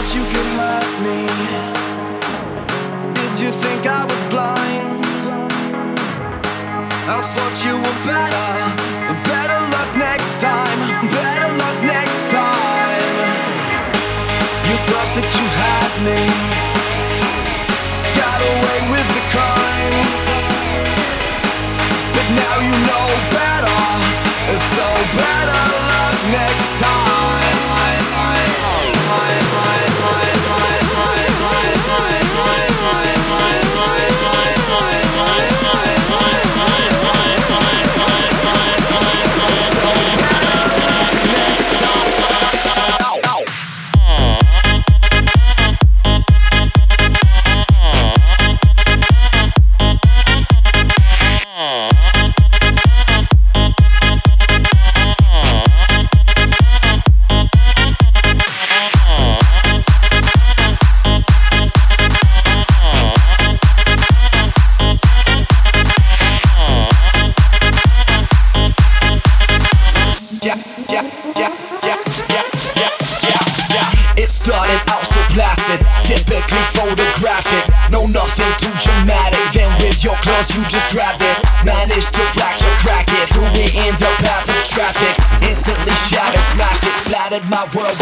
thought you could hurt me? Did you think I was blind? I thought you were better. Better luck next time. Better luck next time. You thought that you had me. Got away with the crime. But now you know better. So better luck next time. It started out so placid, typically photographic. No, nothing too dramatic. Then with your claws you just grabbed it. Managed to fracture, crack it through the path of traffic. Instantly shattered, smashed it, splattered my world.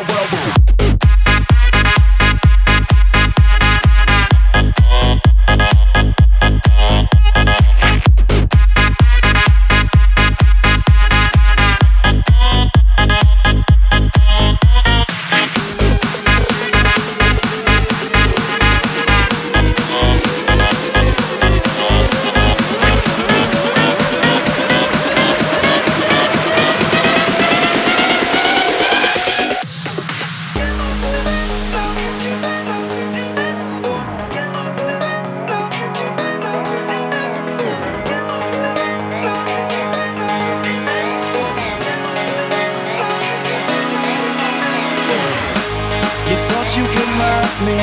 You could hurt me.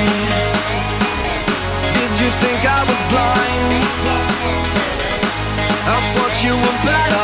Did you think I was blind? I thought you were better.